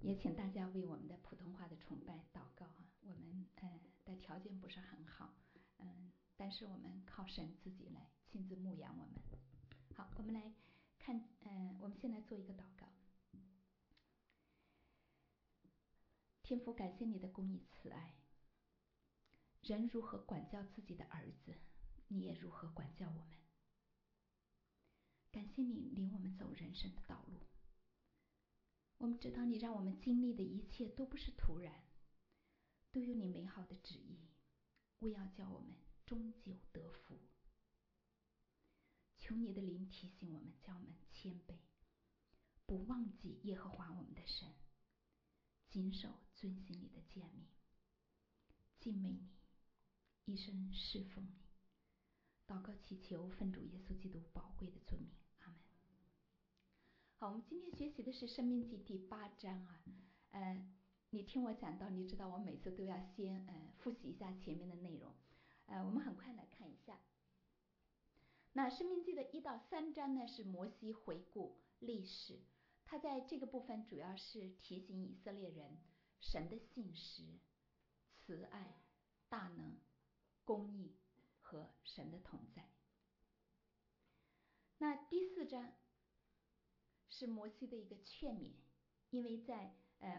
也请大家为我们的普通话的崇拜祷告啊。我们的条件不是很好，但是我们靠神自己来亲自牧养我们。好，我们来看，我们先来做一个祷告。天父，感谢你的公义慈爱，人如何管教自己的儿子，你也如何管教我们。感谢你领我们走人生的道路，我们知道你让我们经历的一切都不是突然，都有你美好的旨意，为要叫我们终究得福。求你的灵提醒我们，叫我们谦卑，不忘记耶和华我们的神，谨守遵行你的诫命，敬畏你，一生侍奉你。祷告祈求奉主耶稣基督宝贵的尊名，阿门。好，我们今天学习的是申命记第8章啊。你听我讲到，你知道我每次都要先复习一下前面的内容。我们很快来看一下。那申命记的1到3章呢，是摩西回顾历史，他在这个部分主要是提醒以色列人神的信实、慈爱、大能、公义和神的同在。那第4章是摩西的一个劝勉，因为在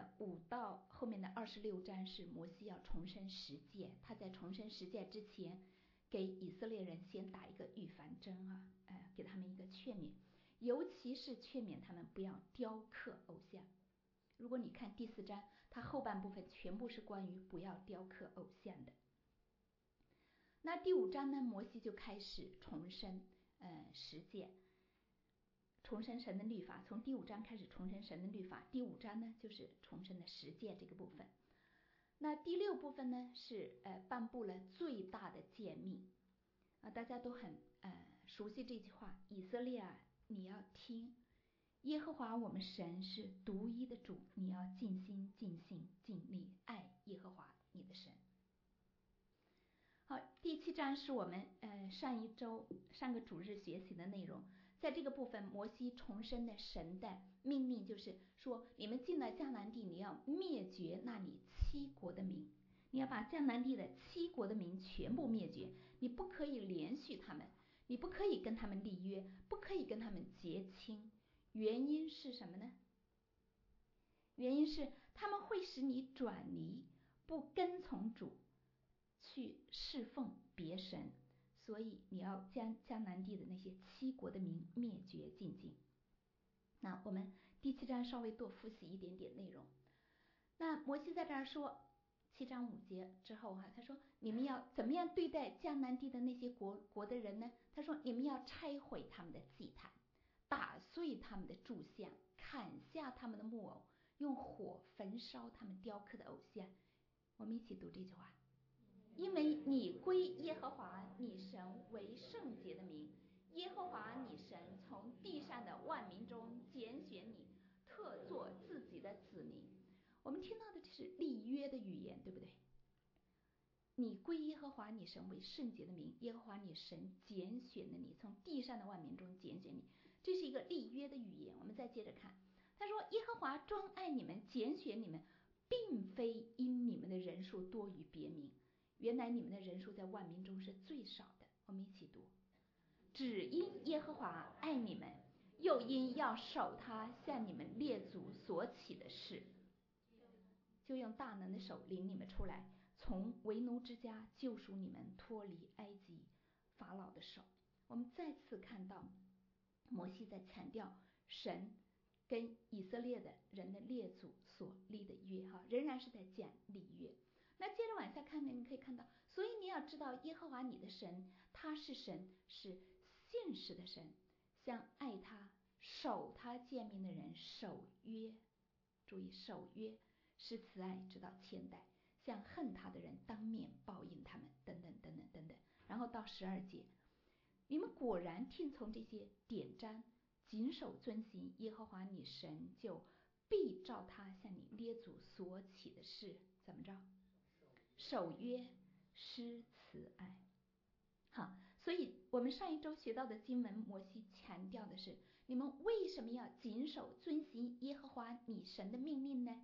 5到后面的26章是摩西要重申十诫，他在重申十诫之前给以色列人先打一个预防针啊，给他们一个劝勉，尤其是劝勉他们不要雕刻偶像。如果你看第4章，它后半部分全部是关于不要雕刻偶像的。那第5章呢，摩西就开始重申十诫，重申神的律法，从第5章开始重申神的律法。第5章呢就是重申的十诫这个部分。那第6部分呢是颁布了最大的诫命啊，大家都很熟悉这句话：以色列啊，你要听，耶和华我们神是独一的主，你要尽心尽性尽力爱耶和华你的神。好，第7章是我们上个主日学习的内容。在这个部分，摩西重申的神的命令，就是说，你们进了迦南地，你要灭绝那里7国的民，你要把迦南地的7国的民全部灭绝，你不可以连续他们，你不可以跟他们立约，不可以跟他们结亲。原因是什么呢？原因是他们会使你转离，不跟从主，去侍奉别神，所以你要将迦南地的那些7国的民灭绝尽尽。那我们第7章稍微多复习一点点内容。那摩西在这儿说7章5节之后他说你们要怎么样对待迦南地的那些国的人呢？他说你们要拆毁他们的祭坛，打碎他们的柱像，砍下他们的木偶，用火焚烧他们雕刻的偶像。我们一起读这句话：因为你归耶和华你神为圣洁的名，耶和华你神从地上的万民中拣选你，特作自己的子民。我们听到的这是立约的语言，对不对？你归耶和华你神为圣洁的名，耶和华你神拣选了你，从地上的万民中拣选你，这是一个立约的语言。我们再接着看，他说耶和华专爱你们，拣选你们，并非因你们的人数多于别民，原来你们的人数在万民中是最少的。我们一起读：只因耶和华爱你们，又因要守他向你们列祖所起的事，就用大能的手领你们出来，从为奴之家救赎你们，脱离埃及法老的手。我们再次看到摩西在强调神跟以色列的人的列祖所立的约仍然是在讲立约。那接着往下看呢，你可以看到，所以你要知道耶和华你的神，他是神，是信实的神，像爱他守他诫命的人守约，注意守约，是慈爱直到千代，向恨他的人当面报应他们，等等等等等等。然后到12节，你们果然听从这些典章，谨守遵行，耶和华你神就必照他向你列祖所起的事怎么着？守约施慈爱。好，所以我们上一周学到的经文，摩西强调的是，你们为什么要谨守遵行耶和华你神的命令呢？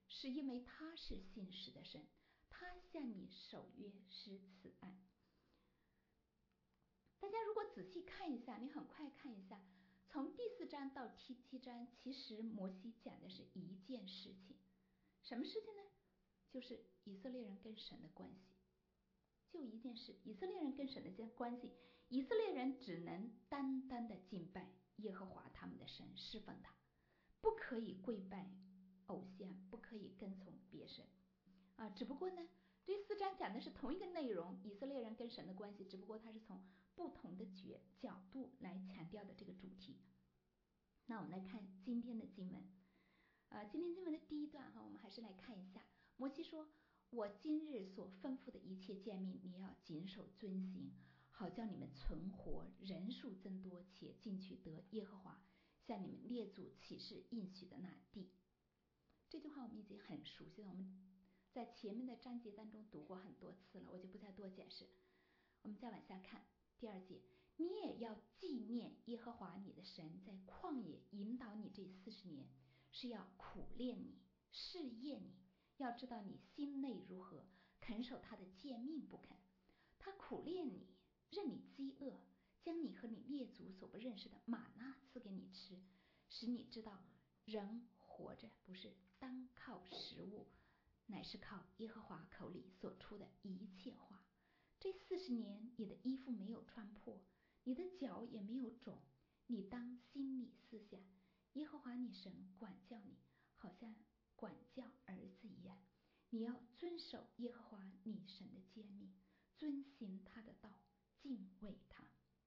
是因为他是信实的神，他向你守约施慈爱。大家如果仔细看一下，你很快看一下，从第4章到第7章，其实摩西讲的是一件事情，什么事情呢？就是以色列人跟神的关系，就一件事，以色列人跟神的关系，以色列人只能单单的敬拜耶和华他们的神，侍奉他，不可以跪拜偶像，不可以跟从别神啊。只不过呢，这4章讲的是同一个内容，以色列人跟神的关系，只不过它是从不同的角度来强调的这个主题。那我们来看今天的经文，今天经文的第1段我们还是来看一下。摩西说：我今日所吩咐的一切诫命，你要谨守遵行，好叫你们存活，人数增多，且进去得耶和华向你们列祖起誓应许的那地。这句话我们已经很熟悉了，我们在前面的章节当中读过很多次了，我就不再多解释。我们再往下看第2节，你也要纪念耶和华你的神在旷野引导你这40年，是要苦练你，试验你，要知道你心内如何，肯守他的诫命不肯。他苦练你，任你饥饿，将你和你列祖所不认识的玛纳赐给你吃，使你知道人活着不是单靠食物，乃是靠耶和华口里所出的一切话。这40年你的衣服没有穿破，你的脚也没有肿，你当心里思想，耶和华你神管教你，好像管教儿子一样。你要遵守耶和华你神的诫命，遵行他的道，敬畏他。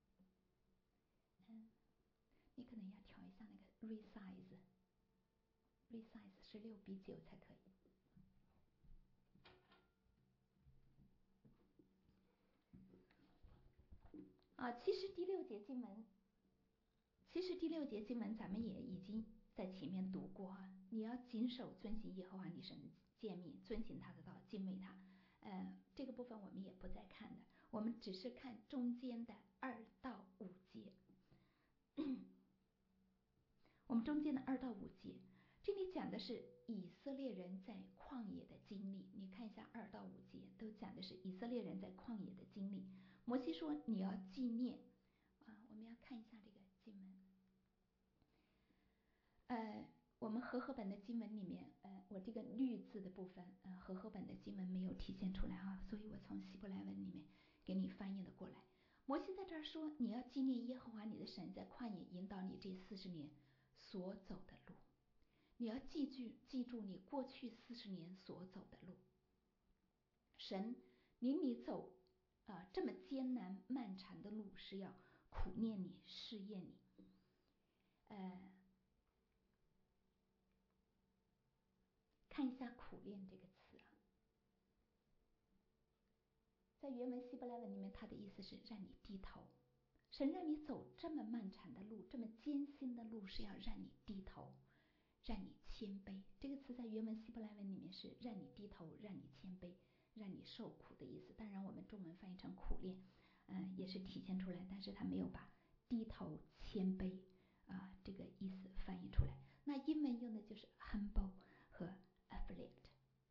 你可能要调一下那个 resize 是6:9才可以。其实第6节经文咱们也已经在前面读过你要谨守遵行耶和华你神的诫命，遵行他的道，敬畏他。这个部分我们也不再看的，我们只是看中间的2到5节。我们中间的2到5节，这里讲的是以色列人在旷野的经历。你看一下2到5节都讲的是以色列人在旷野的经历。摩西说你要纪念我们要看一下这个经文。我们和合本的经文里面我这个律字的部分和合本的经文没有体现出来所以我从希伯来文里面给你翻译了过来。摩西在这儿说你要纪念耶和华你的神在旷野引导你这40年所走的路，你要记住你过去40年所走的路。神领你走这么艰难漫长的路，是要苦练你，试验你。看一下苦练这个词在原文希伯来文里面，它的意思是让你低头。神让你走这么漫长的路，这么艰辛的路，是要让你低头，让你谦卑。这个词在原文希伯来文里面是让你低头，让你谦卑，让你受苦的意思。当然我们中文翻译成苦练也是体现出来，但是它没有把低头谦卑这个意思翻译出来。那英文用的就是 humble 和 afflict。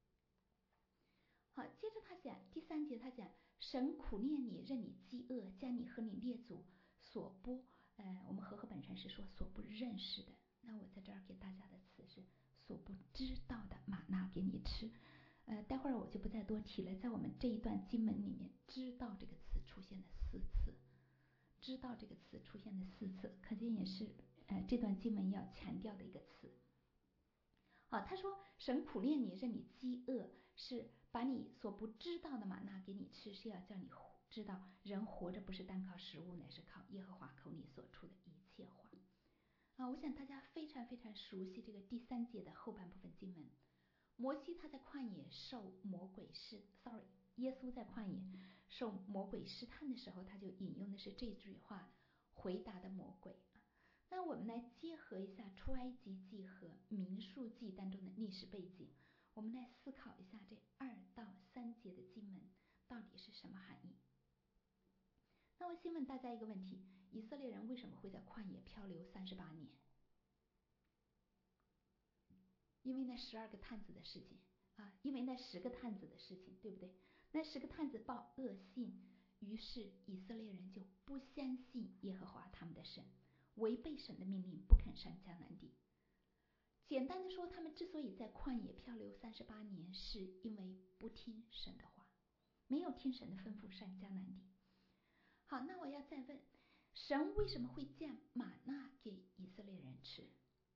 好，接着他讲第3节，他讲神苦练你，任你饥饿，将你和你列祖所不我们和合本上是说所不认识的，那我在这儿给大家的词是所不知道的玛纳给你吃。待会儿我就不再多提了。在我们这一段经文里面，知道这个词出现了4次，知道这个词出现了4次，可见也是这段经文要强调的一个词。他说神苦练你，任你饥饿，是把你所不知道的玛纳给你吃，是要叫你知道人活着不是单靠食物，乃是靠耶和华口里所出的一切话。我想大家非常非常熟悉这个第3节的后半部分经文。摩西他在旷野受魔鬼耶稣在旷野受魔鬼试探的时候，他就引用的是这句话回答的魔鬼。那我们来结合一下出埃及记和民数记当中的历史背景，我们来思考一下这2到3节的经文到底是什么含义。那我先问大家一个问题，以色列人为什么会在旷野漂流38年？ 因为那12个探子的事情啊，因为那10个探子的事情，对不对？那10个探子报恶信，于是以色列人就不相信耶和华他们的神，违背神的命令，不肯上迦南地。简单的说，他们之所以在旷野漂流38年，是因为不听神的话，没有听神的吩咐上迦南地。好，那我要再问，神为什么会降玛纳给以色列人吃？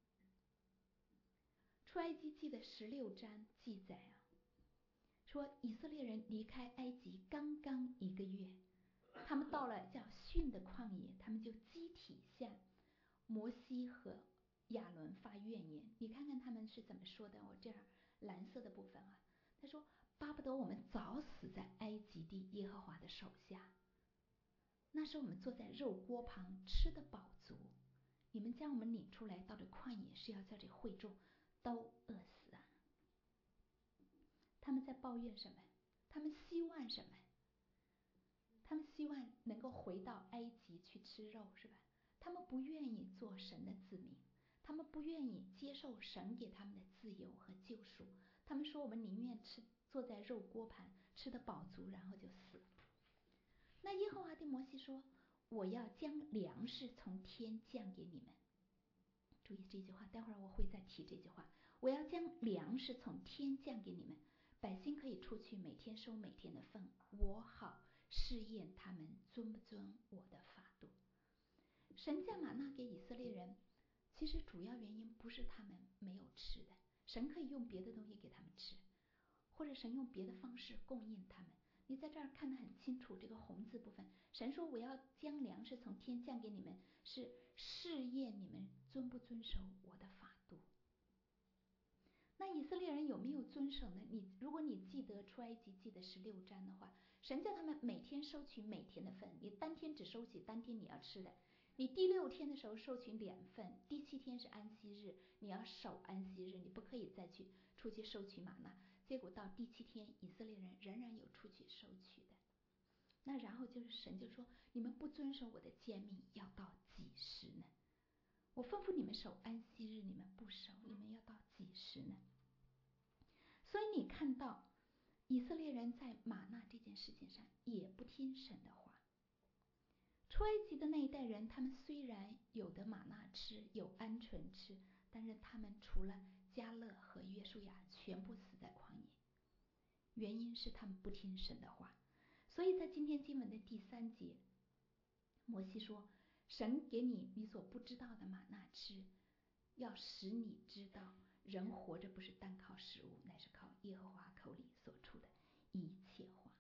出埃及记的16章记载啊，说以色列人离开埃及刚刚1个月，他们到了叫逊的旷野，他们就集体向摩西和亚伦发怨言。你看看他们是怎么说的，我这儿蓝色的部分啊，他说巴不得我们早死在埃及地耶和华的手下，那时我们坐在肉锅旁吃得饱足，你们将我们领出来到这旷野，是要叫这会众都饿死啊。他们在抱怨什么？他们希望什么？他们希望能够回到埃及去吃肉，是吧？他们不愿意做神的子民，他们不愿意接受神给他们的自由和救赎。他们说我们宁愿坐在肉锅旁吃得饱足，然后就死。那耶和华对摩西说，我要将粮食从天降给你们。注意这句话，待会儿我会再提这句话。我要将粮食从天降给你们，百姓可以出去每天收每天的份，我好试验他们遵不遵我的法度。神降玛纳给以色列人，其实主要原因不是他们没有吃的，神可以用别的东西给他们吃，或者神用别的方式供应他们。你在这儿看得很清楚，这个红字部分，神说我要将粮食从天降给你们，是试验你们遵不遵守我的法度。那以色列人有没有遵守呢？如果你记得出埃及记的16章的话，神叫他们每天收取每天的份，你当天只收取当天你要吃的，你第6天的时候收取2份，第7天是安息日，你要守安息日，你不可以再出去收取玛纳。结果到第7天，以色列人仍然有出去收取的。那然后就是神就说，你们不遵守我的诫命，要到几时呢？我吩咐你们守安息日，你们不守，你们要到几时呢？所以你看到以色列人在玛纳这件事情上也不听神的话。出埃及的那一代人，他们虽然有的玛纳吃，有鹌鹑吃，但是他们除了迦勒和约书亚，全部死在旷野。原因是他们不听神的话。所以在今天经文的第3节，摩西说，神给你所不知道的玛纳吃，要使你知道人活着不是单靠食物，乃是靠耶和华口里所出的一切话。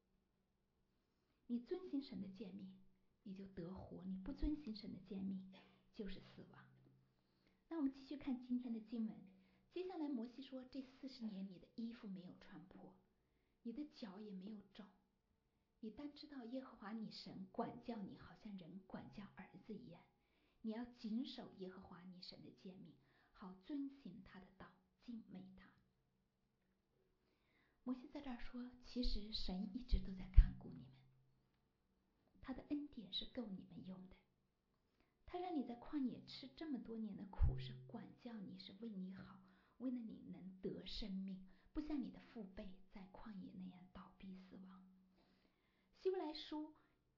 你遵行神的诫命，你就得活；你不遵行神的诫命，就是死亡。那我们继续看今天的经文。接下来摩西说，这40年你的衣服没有穿破，你的脚也没有肿，你当知道耶和华你神管教你，好像人管教儿子一样。你要谨守耶和华你神的诫命，好遵行他的道，敬畏他。摩西在这儿说，其实神一直都在看顾你们，他的恩典是够你们用的。他让你在旷野吃这么多年的苦，是管教你，是为你好，为了你能得生命，不像你的父辈在旷野那样倒闭死亡。希伯来书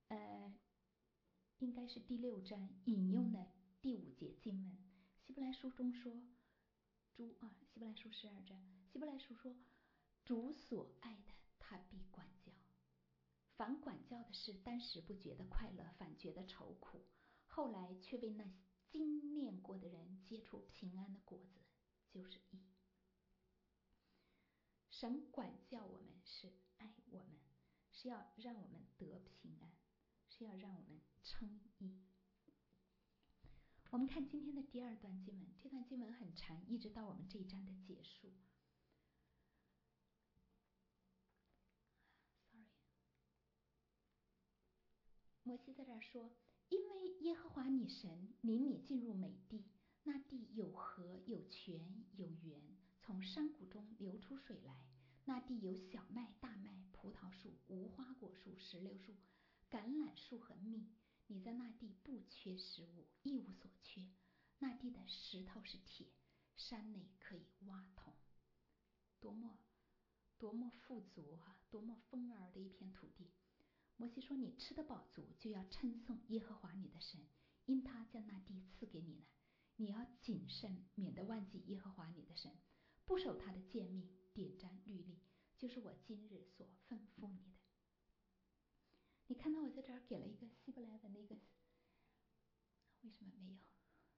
应该是第6章引用的第5节经文。希伯来书中说，希伯来书12章，希伯来书说，主所爱的他必管教，凡管教的事，当时不觉得快乐，反觉得愁苦，后来却为那经练过的人结出平安的果子，就是义。神管教我们是爱我们，是要让我们得平安，是要让我们称义。我们看今天的第2段经文，这段经文很长，一直到我们这一章的结束。摩西在这儿说，因为耶和华你神领你进入美地，那地有河有泉有源，从山谷中流出水来，那地有小麦大麦葡萄树无花果树石榴树橄榄树和蜜，你在那地不缺食物，一无所缺。那地的石头是铁， 山内可以挖通。多么富足啊，多么丰饶的一片土地。摩西说，你吃得饱足，就要称颂耶和华你的神，因他将那地赐给你呢。你要谨慎，免得忘记耶和华你的神，不守他的诫命，典章律例，就是我今日所吩咐你的。你看到我在这儿给了一个希伯来文的一个，为什么没有？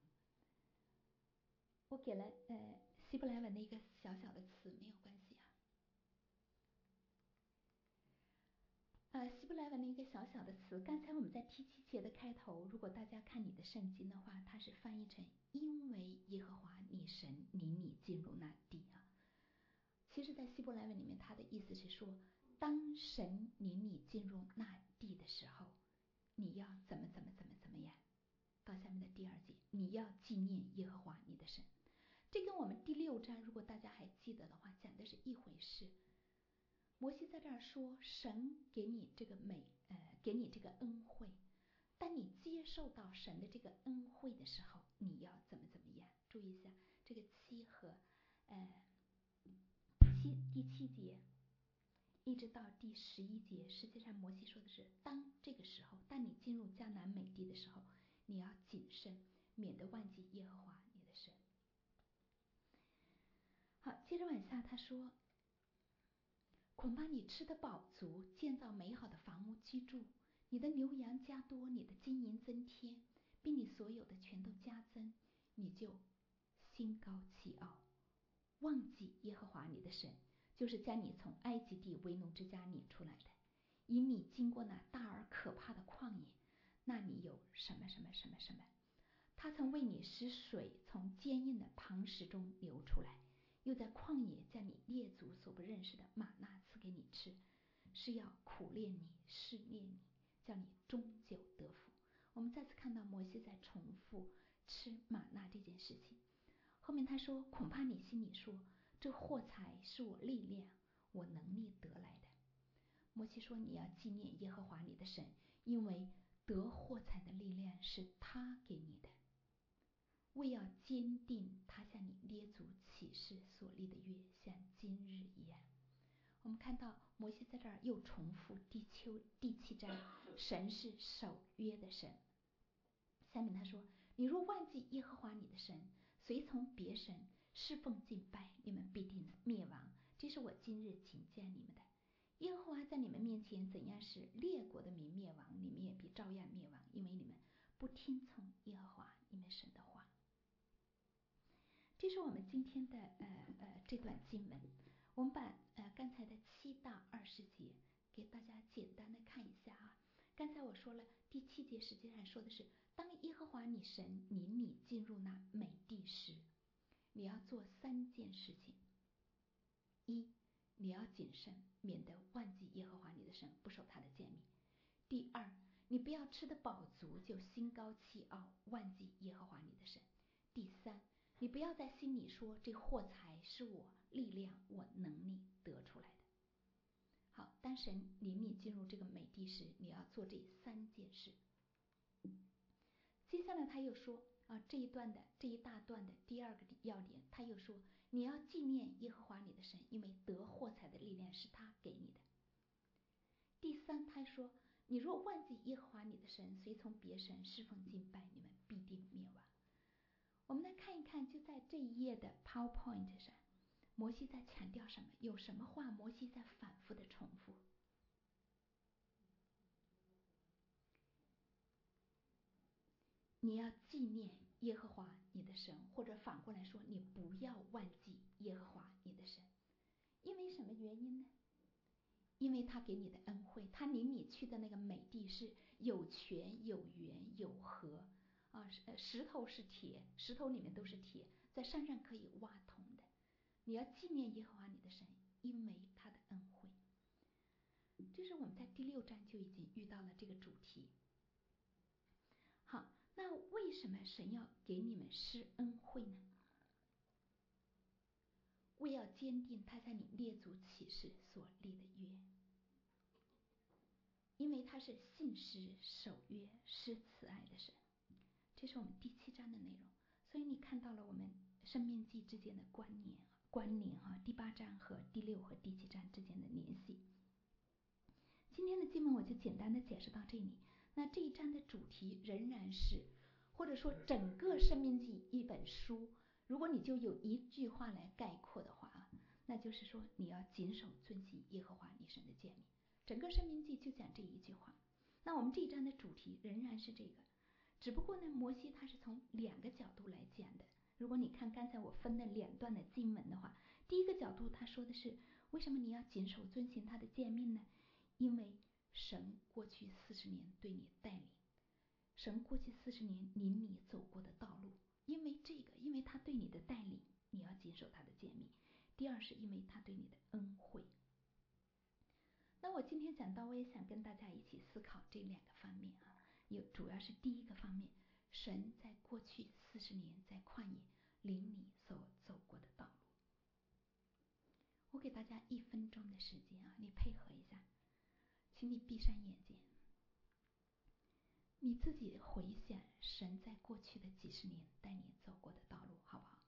我给了希伯来文的一个小小的词，没有关系啊。希伯来文的一个小小的词，刚才我们在第7节的开头，如果大家看你的圣经的话，它是翻译成因为耶和华你神领你进入那地啊。其实在希伯来文里面，它的意思是说，当神领你进入那地的时候，你要怎么样。到下面的第2节，你要纪念耶和华你的神。这跟我们第6章，如果大家还记得的话，讲的是一回事。摩西在这儿说，神给你这个给你这个恩惠，当你接受到神的这个恩惠的时候，你要怎么样？注意一下这个7和第7节一直到第11节，实际上摩西说的是，当这个时候，当你进入迦南美地的时候，你要谨慎，免得忘记耶和华你的神。好，接着往下他说，恐怕你吃得饱足，建造美好的房屋居住，你的牛羊加多，你的金银增添，并你所有的全都加增，你就心高气傲，忘记耶和华你的神，就是将你从埃及地为奴之家领出来的，引你经过那大而可怕的旷野，那里有什么。他曾为你使水从坚硬的磐石中流出来，又在旷野将你列祖所不认识的玛纳赐给你吃，是要苦练你，试炼你，叫你终久得福。我们再次看到摩西在重复吃玛纳这件事情。后面他说，恐怕你心里说，这货财是我力量我能力得来的。摩西说，你要纪念耶和华你的神，因为得货财的力量是他给你的，为要坚定他向你列祖起誓所立的约，像今日一样。我们看到摩西在这儿又重复第7章，神是守约的神。下面他说，你若忘记耶和华你的神，随从别神侍奉敬拜，你们必定灭亡，这是我今日警戒你们的。耶和华在你们面前怎样使列国的民灭亡，你们也必照样灭亡，因为你们不听从耶和华你们神的话。这是我们今天的这段经文。我们把刚才的7到20节给大家简单的看一下啊。刚才我说了，第7节实际上说的是，当耶和华你神领你进入那美地时，你要做3件事情。1，你要谨慎，免得忘记耶和华你的神，不守他的诫命。第2，你不要吃得饱足就心高气傲，忘记耶和华你的神。第3，你不要在心里说，这货财是我力量我能力得出来的。好，当神领你进入这个美地时，你要做这3件事。接下来他又说这一大段的第2个要点，他又说，你要纪念耶和华你的神，因为得货财的力量是他给你的。第3，他说，你若忘记耶和华你的神，随从别神侍奉敬拜，你们必定灭亡。我们来看一看，就在这一页的 PowerPoint 上，摩西在强调什么？有什么话摩西在反复的重复？你要纪念耶和华你的神，或者反过来说，你不要忘记耶和华你的神。因为什么原因呢？因为他给你的恩惠，他领你去的那个美地是有泉有源有河石头是铁，石头里面都是铁，在山上可以挖通的。你要纪念耶和华你的神，因为他的恩惠。这是我们在第6章就已经遇到了这个主题。好，那为什么神要给你们施恩惠呢？为要坚定他向你列祖起誓所立的约，因为他是信实守约施慈爱的神。这是我们第7章的内容。所以你看到了我们生命记之间的关联第8章和第6和第7章之间的联系。今天的经文我就简单的解释到这里。那这一章的主题仍然是，或者说整个生命记一本书，如果你就有一句话来概括的话那就是说你要谨守遵行耶和华你神的诫命。整个生命记就讲这一句话。那我们这一章的主题仍然是这个，只不过呢，摩西他是从2个角度来讲的。如果你看刚才我分的2段的经文的话，第一个角度他说的是，为什么你要谨守遵行他的诫命呢？因为神过去40年对你带领，神过去40年领你走过的道路，因为他对你的带领，你要谨守他的诫命。第二是因为他对你的恩惠。那我今天讲到，我也想跟大家一起思考这2个方面主要是第一个方面，神在过去40年在旷野领你所走过的道路。我给大家1分钟的时间你配合一下，请你闭上眼睛，你自己回想神在过去的几十年带你走过的道路，好不好？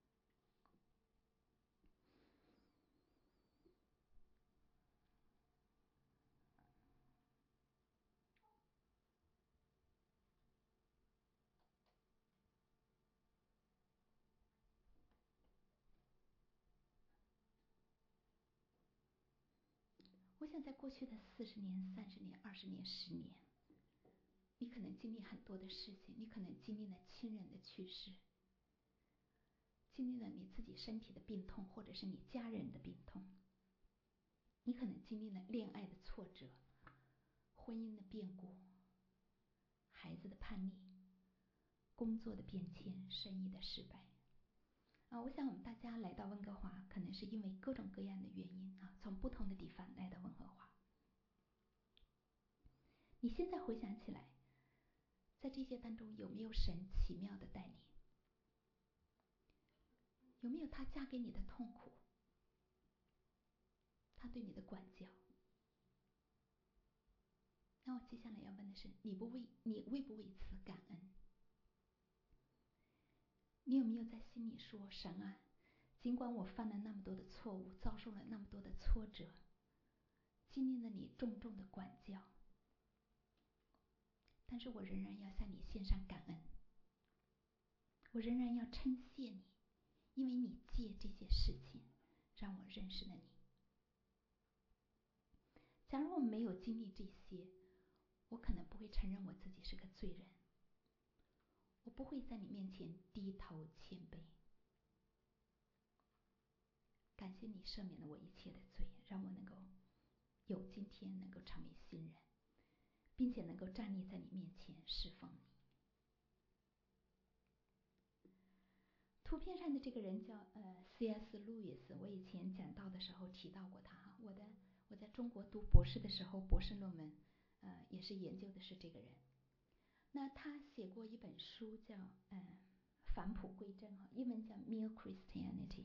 我想在过去的40年、30年、20年、10年，你可能经历很多的事情，你可能经历了亲人的去世，经历了你自己身体的病痛，或者是你家人的病痛，你可能经历了恋爱的挫折，婚姻的变故，孩子的叛逆，工作的变迁，生意的失败我想我们大家来到温哥华，可能是因为各种各样的原因从不同的地方来到温哥华。你现在回想起来，在这些当中有没有神奇妙的带领？有没有他加给你的痛苦？他对你的管教？那我接下来要问的是，你为不为此感恩？你有没有在心里说，神啊，尽管我犯了那么多的错误，遭受了那么多的挫折，经历了你重重的管教，但是我仍然要向你献上感恩，我仍然要称谢你，因为你借这些事情让我认识了你。假如我没有经历这些，我可能不会承认我自己是个罪人，我不会在你面前低头谦卑。感谢你赦免了我一切的罪，让我能够有今天，能够成为新人，并且能够站立在你面前侍奉你。图片上的这个人叫C.S. 路易斯，我以前讲到的时候提到过他我在中国读博士的时候，博士论文也是研究的是这个人。那他写过一本书叫返璞归真英文叫 Mere Christianity。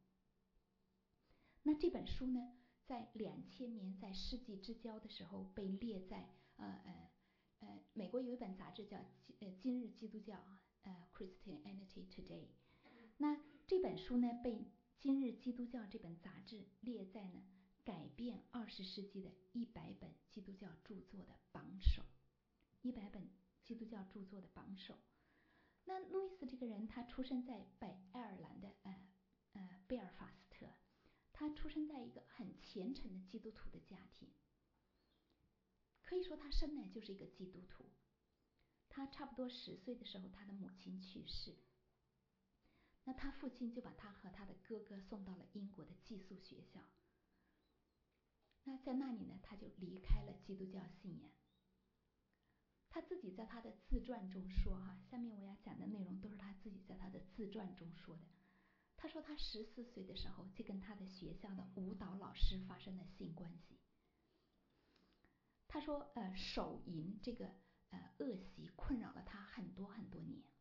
那这本书呢，在2000年在世纪之交的时候被列在美国有一本杂志叫今日基督教Christianity Today。那这本书呢，被今日基督教这本杂志列在呢改变20世纪的100本基督教著作的榜首，100本基督教著作的榜首。那路易斯这个人，他出生在北爱尔兰的贝尔法斯特，他出生在一个很虔诚的基督徒的家庭，可以说他生来就是一个基督徒。他差不多10岁的时候，他的母亲去世，那他父亲就把他和他的哥哥送到了英国的寄宿学校。那在那里呢，他就离开了基督教信仰。他自己在他的自传中说下面我要讲的内容都是他自己在他的自传中说的。他说他14岁的时候就跟他的学校的舞蹈老师发生了性关系。他说手淫这个恶习困扰了他很多很多年。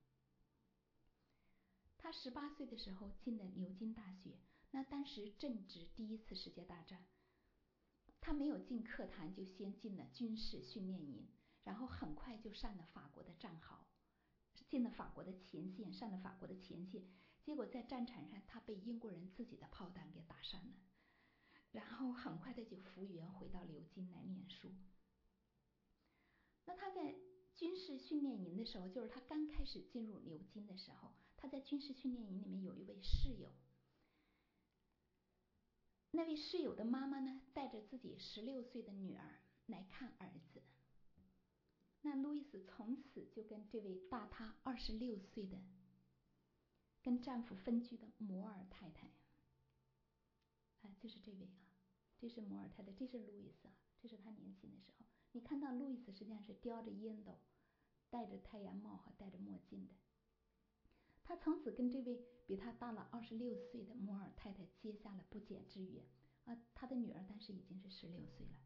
他18岁的时候进了牛津大学，那当时正值第1次世界大战，他没有进课堂，就先进了军事训练营，然后很快就上了法国的战壕，进了法国的前线，上了法国的前线， 结果在战场上他被英国人自己的炮弹给打伤了，然后很快的就复员回到牛津来念书。那他在军事训练营的时候，就是他刚开始进入牛津的时候，他在军事训练营里面有一位室友，那位室友的妈妈呢，带着自己16岁的女儿来看儿子。那路易斯从此就跟这位大他26岁的跟丈夫分居的摩尔太太，就是这位啊，这是摩尔太太，这是路易斯啊，这是他年轻的时候。你看到路易斯实际上是叼着烟斗，戴着太阳帽和戴着墨镜的。他从此跟这位比他大了26岁的摩尔太太结下了不解之缘啊。他的女儿当时已经是16岁了。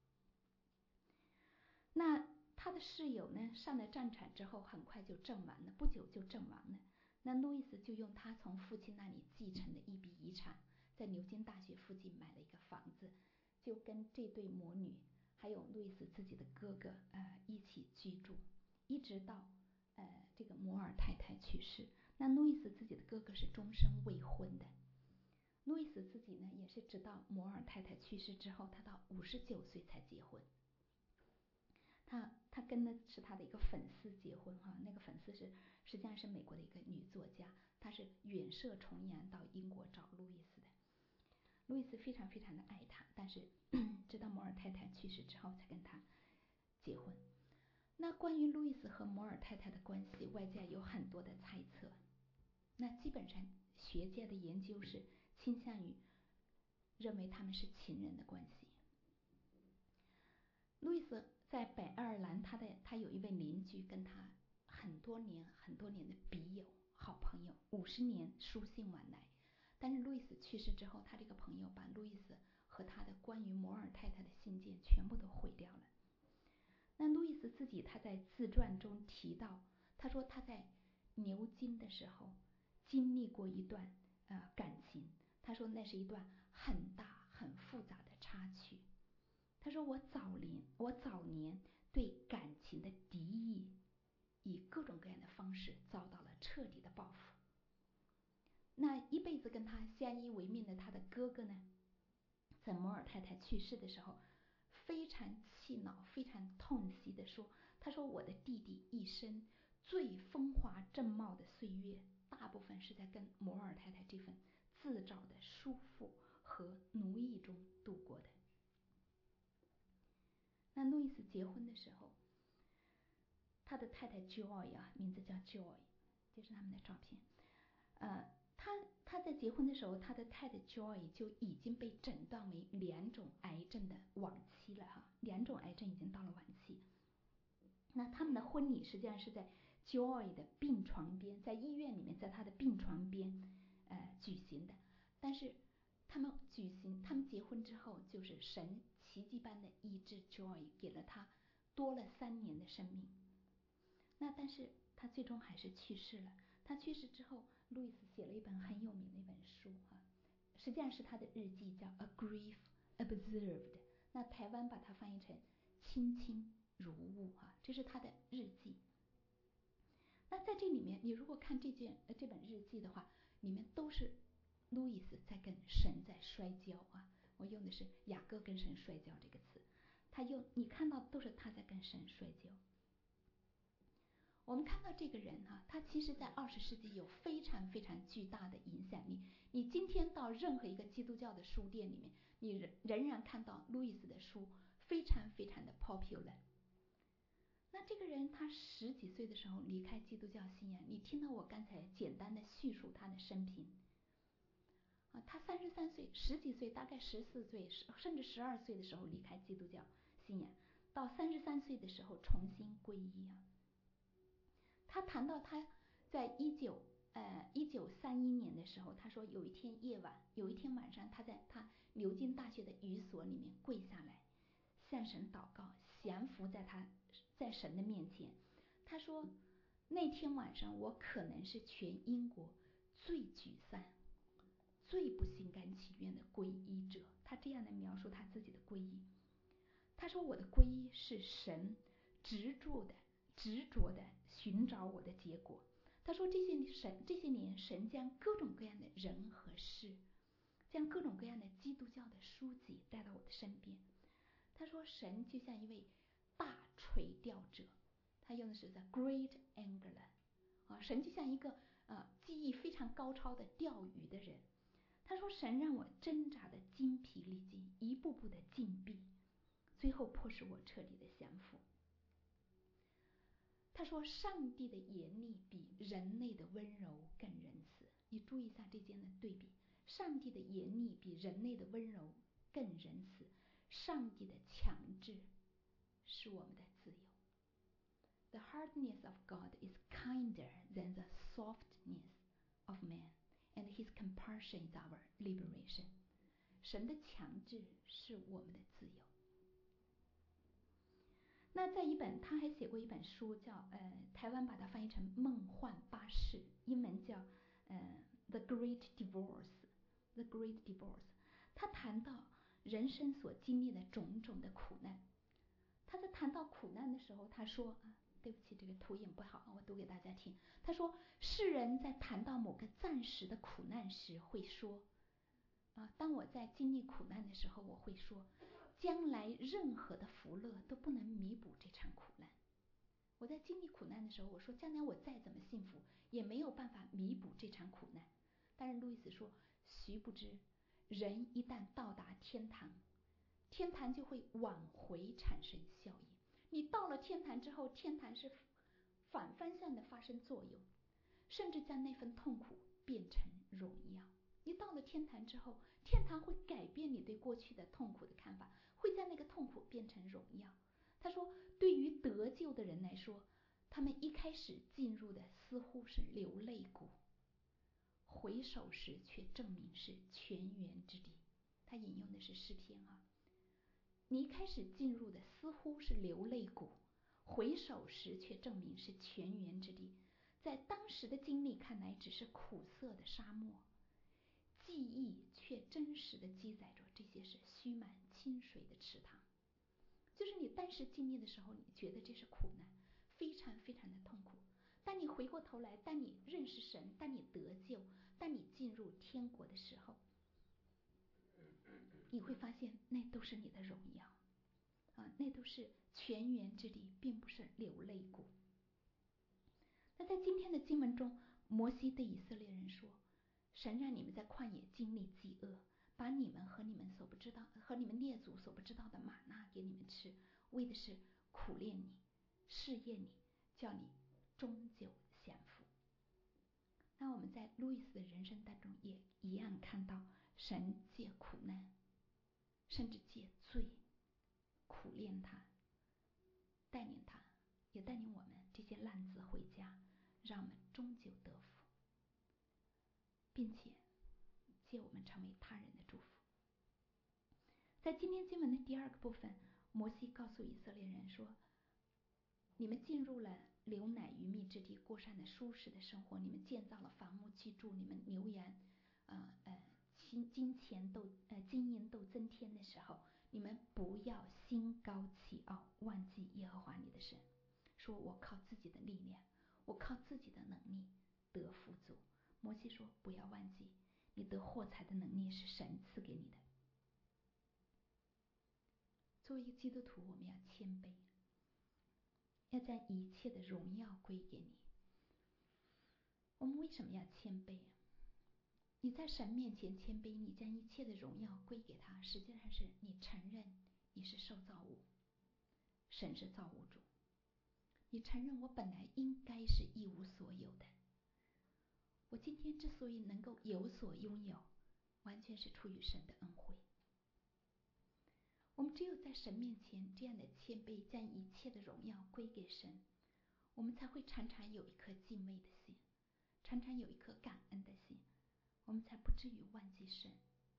那他的室友呢，上了战场之后很快就阵亡了，不久就阵亡了。那路易斯就用他从父亲那里继承的一笔遗产，在牛津大学附近买了一个房子，就跟这对母女还有路易斯自己的哥哥一起居住，一直到这个摩尔太太去世。那路易斯自己的哥哥是终身未婚的，路易斯自己呢也是直到摩尔太太去世之后，他到59岁才结婚。他跟的是他的一个粉丝结婚哈，那个粉丝实际上是美国的一个女作家，她是远涉重洋到英国找路易斯的。路易斯非常非常的爱她，但是直到摩尔太太去世之后才跟他结婚。那关于路易斯和摩尔太太的关系，外界有很多的猜测。那基本上学界的研究是倾向于认为他们是情人的关系。路易斯在北爱尔兰，他有一位邻居，跟他很多年的笔友、好朋友，50年书信往来。但是路易斯去世之后，他这个朋友把路易斯和他的关于摩尔太太的信件全部都毁掉了。那路易斯自己他在自传中提到，他说他在牛津的时候经历过一段感情，他说那是一段很大很复杂的插曲。他说我早年对感情的敌意，以各种各样的方式遭到了彻底的报复。那一辈子跟他相依为命的他的哥哥呢，在摩尔太太去世的时候，非常气恼、非常痛惜地说：“他说我的弟弟一生最风华正茂的岁月，大部分是在跟摩尔太太这份自找的束缚和奴役中度过的。”那路易斯结婚的时候，他的太太 Joy 名字叫 Joy， 这是他们的照片。他在结婚的时候，他的太太 Joy 就已经被诊断为2种癌症的晚期了哈，2种癌症已经到了晚期。那他们的婚礼实际上是在 Joy 的病床边，在医院里面，在他的病床边举行的。但是他们结婚之后，就是神奇迹般的医治 Joy， 给了他多了3年的生命。那但是他最终还是去世了。他去世之后，路易斯写了一本很有名的一本书实际上是他的日记，叫《A Grief Observed》。那台湾把它翻译成《卿卿如晤》这是他的日记。那在这里面，你如果看这本日记的话，里面都是路易斯在跟神在摔跤我用的是雅各跟神摔跤这个词，你看到都是他在跟神摔跤。我们看到这个人他其实在20世纪有非常非常巨大的影响力。你今天到任何一个基督教的书店里面，你仍然看到路易斯的书，非常非常的 popular。那这个人他10几岁的时候离开基督教信仰，你听到我刚才简单的叙述他的生平他33岁10几岁，大概14岁甚至12岁的时候离开基督教信仰，到33岁的时候重新皈依他谈到他在1931年的时候，他说有一天晚上，他在他牛津大学的寓所里面跪下来，向神祷告，降服在神的面前。他说那天晚上我可能是全英国最沮丧、最不心甘情愿的皈依者。他这样的描述他自己的皈依。他说我的皈依是神执着的寻找我的结果。 他说这些年神将各种各样的人和事，将各种各样的基督教的书籍带到我的身边。他说神就像一位大垂钓者，他用的是 the great angler 神就像一个技艺非常高超的钓鱼的人。他说神让我挣扎的筋疲力尽，一步步的禁闭，最后迫使我彻底的降服。他说上帝的严厉比人类的温柔更仁慈。你注意一下这间的对比，上帝的严厉比人类的温柔更仁慈，上帝的强制是我们的自由。 The hardness of God is kinder than the softness of man, and his compassion is our liberation. 神的强制是我们的自由。那在他还写过一本书叫台湾把它翻译成梦幻巴士，英文叫The Great Divorce。 The Great Divorce， 他谈到人生所经历的种种的苦难。他在谈到苦难的时候，他说对不起，这个图影不好，我读给大家听。他说世人在谈到某个暂时的苦难时会说当我在经历苦难的时候，我会说将来任何的福乐都不能弥补这场苦难。我在经历苦难的时候，我说将来我再怎么幸福也没有办法弥补这场苦难。但是路易斯说须不知人一旦到达天堂，天堂就会往回产生效应。你到了天堂之后，天堂是反方向的发生作用，甚至将那份痛苦变成荣耀。你到了天堂之后，天堂会改变你对过去的痛苦的看法，会将那个痛苦变成荣耀。他说对于得救的人来说，他们一开始进入的似乎是流泪谷，回首时却证明是泉源之地。他引用的是诗篇你一开始进入的似乎是流泪谷，回首时却证明是泉源之地。在当时的经历看来只是苦涩的沙漠，记忆却真实的记载着这些是蓄满清水的池塘。就是你当时经历的时候，你觉得这是苦难，非常非常的痛苦。当你回过头来，当你认识神，当你得救，当你进入天国的时候，你会发现那都是你的荣耀那都是泉源之地，并不是流泪谷。那在今天的经文中，摩西对以色列人说，神让你们在旷野经历饥饿，把你们和你们所不知道和你们列祖所不知道的玛纳给你们吃，为的是苦练你，试验你，叫你终究降服。那我们在路易斯的人生当中也一样看到神借苦难，甚至借罪苦练他，带领他，也带领我们这些浪子回家，让我们终究得福，并且借我们成为他人的祝福。在今天经文的第二个部分，摩西告诉以色列人说，你们进入了流奶与蜜之地，过上了舒适的生活，你们建造了房屋居住，你们牛羊金银都增添的时候，你们不要心高气傲，忘记耶和华你的神，说我靠自己的力量，我靠自己的能力得富足。摩西说不要忘记，你得获财的能力是神赐给你的。作为一个基督徒，我们要谦卑，要将一切的荣耀归给你。我们为什么要谦卑你在神面前谦卑，你将一切的荣耀归给他，实际上是你承认你是受造物，神是造物主，你承认我本来应该是一无所有的，我今天之所以能够有所拥有，完全是出于神的恩惠。我们只有在神面前这样的谦卑，将一切的荣耀归给神，我们才会常常有一颗敬畏的心，常常有一颗感恩的心，我们才不至于忘记神，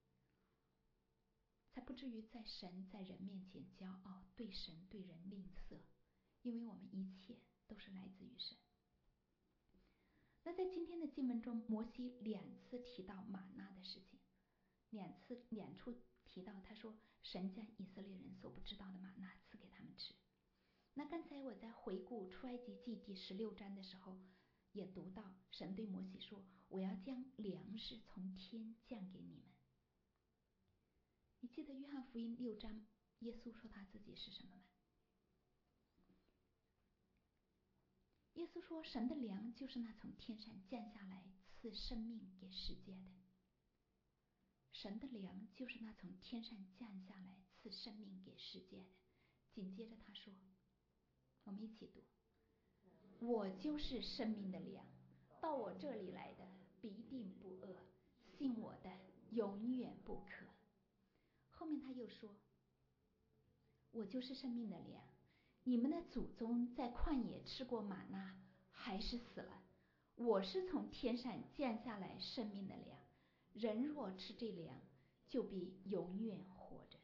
才不至于在神在人面前骄傲，对神对人吝啬，因为我们一切都是来自于神。那在今天的经文中，摩西两次提到玛纳的事情，两处提到他说神将以色列人所不知道的玛纳赐给他们吃。那刚才我在回顾出埃及记第16章的时候， 也读到神对摩西说，我要将粮食从天降给你们。你记得约翰福音6章耶稣说他自己是什么吗？耶稣说，神的粮就是那从天上降下来赐生命给世界的。神的粮就是那从天上降下来赐生命给世界的。紧接着他说，我们一起读，我就是生命的粮，到我这里来的必定不饿，信我的永远不渴。后面他又说，我就是生命的粮，你们的祖宗在旷野吃过玛纳，还是死了。我是从天上降下来生命的粮，人若吃这粮，就必永远活着。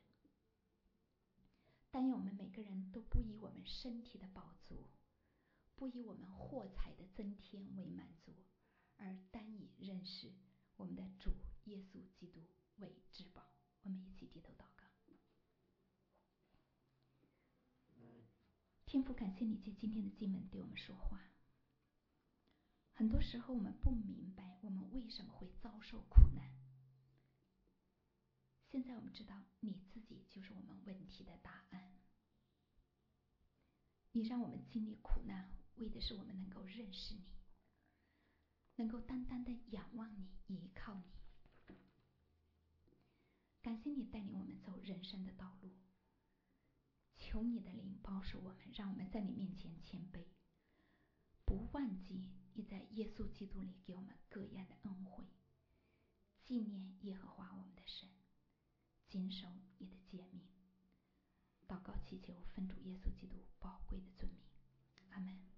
但愿我们每个人都不以我们身体的饱足，不以我们货财的增添为满足，而单以认识我们的主耶稣基督为至宝。我们一起低头祷告。天父，感谢你借今天的经文对我们说话。很多时候我们不明白我们为什么会遭受苦难，现在我们知道你自己就是我们问题的答案。你让我们经历苦难，为的是我们能够认识你，能够单单的仰望你，依靠你。感谢你带领我们走人生的道路，求你的灵保守我们，让我们在你面前谦卑，不忘记你在耶稣基督里给我们各样的恩惠，纪念耶和华我们的神，谨守你的诫命。祷告祈求奉主耶稣基督宝贵的尊名，阿们。